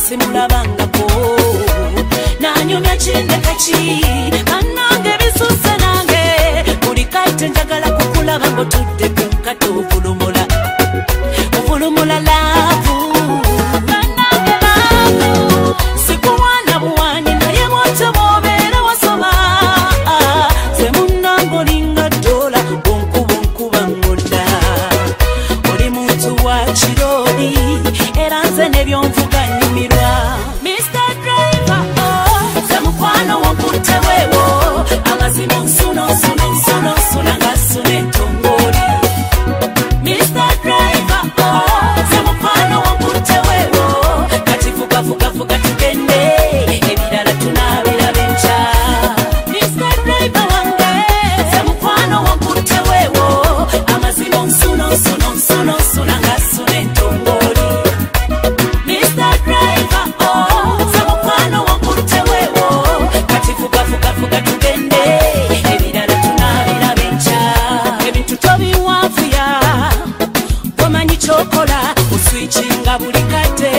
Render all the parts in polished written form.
simulabangako nanyumya kindekaki annange bisuse nange buli kate njagala kukulaba ng'otudde ku nkato ovulumula laavu annange laavu sikuwaana buwaani naye bw'otyo bw'obeera wasoma ze munnange olinga ddoola bonkuba ngodda oli muntu wa kiroli era nze n'ebyonvuga nnyumirwa Mr. Driver ze mukwano wonkutte weewo amazimu nsuno nga nsuna entongoli Mr. Driver ze mukwano wonkutte weewo kati vuga tugende ebirala tunaabiraba enkya Mr. Driver wange ze mukwano wonkutte weewo amazimu nsuno nga nsuna entongoli Mr. Driver ze mukwano wonkutte weewo kati vuga tugende ebirala tunaabiraba enkya ebintu tobiwanvuya omanyi kyokola oswichinga buli kate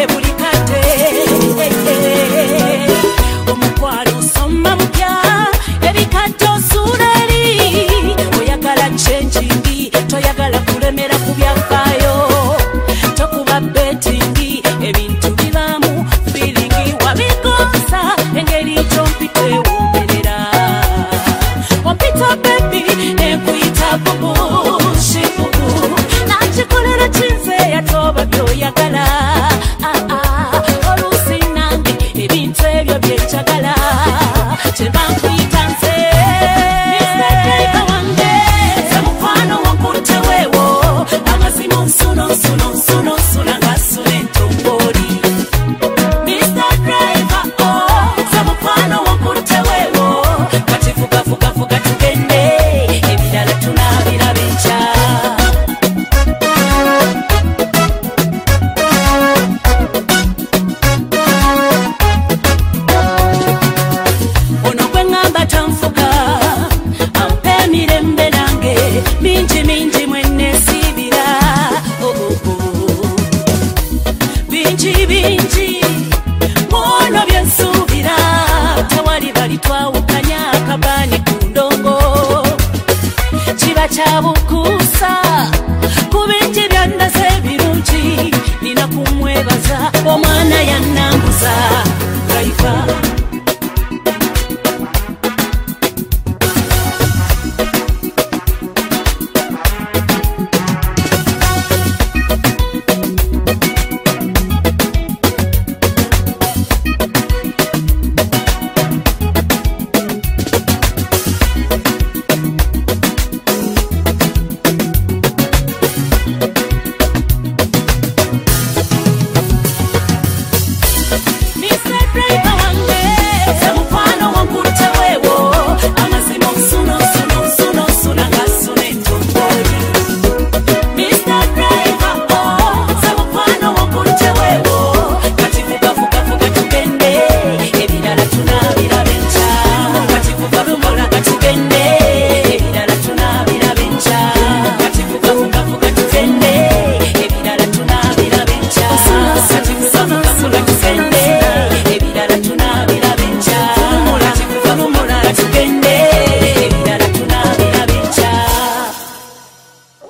omukwano osoma mupya ebikate osuula eri oyagala kyenjingi toyagala kulemera ku byafaayo tokuba betingi ebintu bibamu firingi wabigonza engeri kyompita ewomberera ompita bebi enkuyita bubushikubu nakikolera kinze yatoba byoyagala oluusi nange ebintu ebyo byenjagala kyebankuyita nze Mr. Driver wange ze mukwano wonkutte weewo amazimu nsuno nga nsuna entongoli Mr. Driver ze mukwano wonkutte weewo kati vuga tugende ebirala tunaabiraba enkya ono gwe ŋŋamba tanfuga ampa emirembe nange mingi mwenneesiibira bingi muno byensuubira tewali bali twawukanya akabaani ku ndongo kiba kya bukuusa ku bingi byandaze ebirungi nina kumwebaza omwana yannambuza Driver Mr. Driver wange ze mukwano wonkutte weewo amazimu nsuno nga nsuna entongoli Mr. Driver ze mukwano wonkutte weewo kati vuga tugende ebirala tunaabiraba enkya kati vuga tugende ebirala tunaabiraba enkya kati vuga tugende ebirala tunaabiraba enkya kati vuga tugende ebirala tunaabiraba enkya kati vuga tugende ebirala tunaabiraba enkya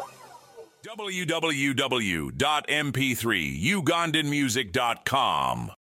www.mp3ugandanmusic.com